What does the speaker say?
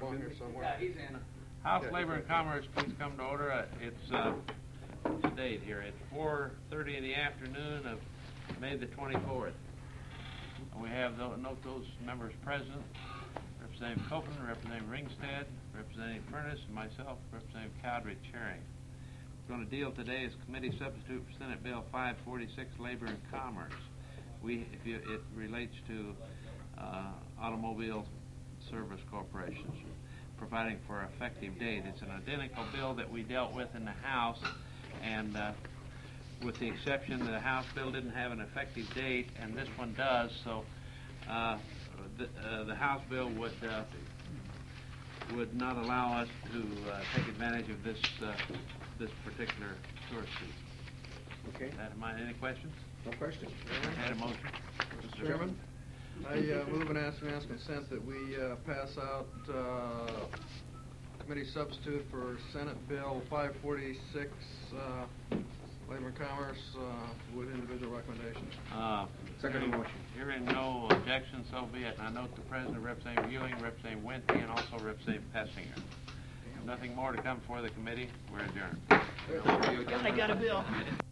on here somewhere. Yeah, he's in. House Labor and Commerce, please come to order. It's date here. It's 4:30 in the afternoon of May the 24th. We have, note those members present: Representative Copeland, Representative Ringstead, Representative Furness, and myself, Representative Cowdery, chairing. We're going to deal today as committee substitute for Senate Bill 546, Labor and Commerce. It relates to automobile service corporations, providing for an effective date. It's an identical bill that we dealt with in the House, and with the exception that the House bill didn't have an effective date, and this one does, so the House bill would not allow us to take advantage of this particular source sheet. Okay. Any questions? No question. Had a motion? Mr. Chairman, I move and ask consent that we pass out committee substitute for Senate Bill 546, Labor and Commerce, with individual recommendations. Second motion. Hearing no objections, so be it. And I note the President, Representative Ewing, Representative Wente, and also Representative Pessinger. If nothing more to come before the committee, we're adjourned. I got a bill.